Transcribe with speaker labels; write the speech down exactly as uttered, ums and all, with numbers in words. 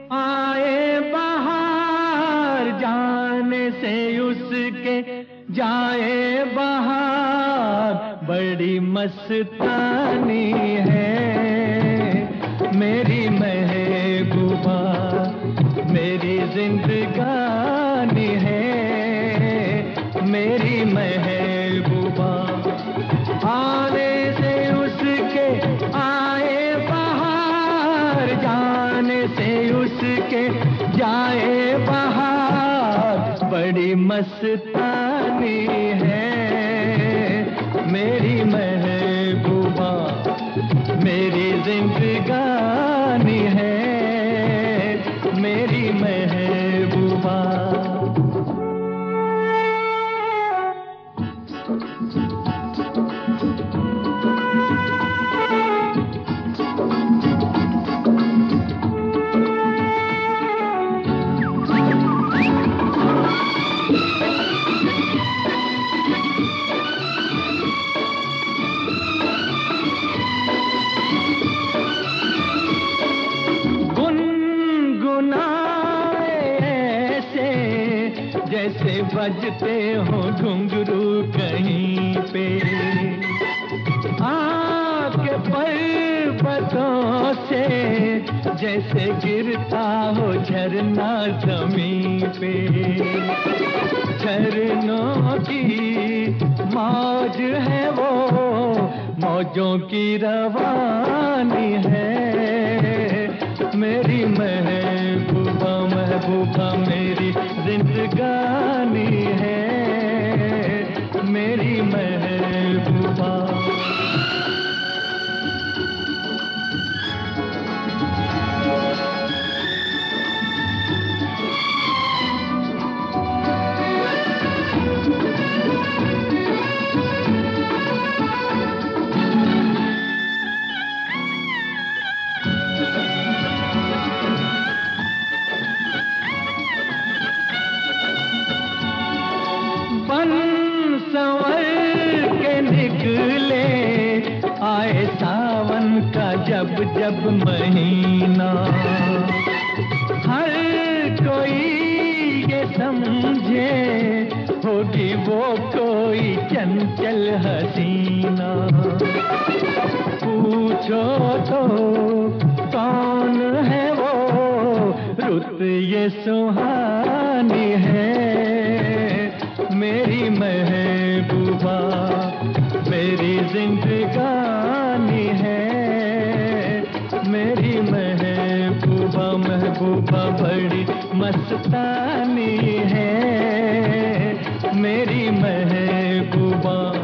Speaker 1: आए बहार जाने से उसके जाए बहार, बड़ी मस्तानी है मेरी महबूबा, मेरी जिंदगानी है मेरी महबूबा। आने से उसके आए बहार, जाने से उसके जाए बहार, बड़ी मस्तानी है मेरी महबूबा, मेरी जिंदगानी है मेरी महबूबा। जैसे बजते हो घुंघरू कहीं पे, आके पर्वतों से जैसे गिरता हो झरना जमीन पे। झरनों की मौज है वो, मौजों की रवानी है मेरी महबूबा, महबूबा मेरी जिंदगानी है मेरी महबूबा। बन संवर के निकले आए सावन का जब जब महीना, हर कोई ये समझे होगी वो कोई चंचल हसीना। पूछो तो कौन है वो, रुत ये सुहानी है मेरी महबूबा, मेरी जिंदगानी है मेरी महबूबा, महबूबा बड़ी मस्तानी है मेरी महबूबा।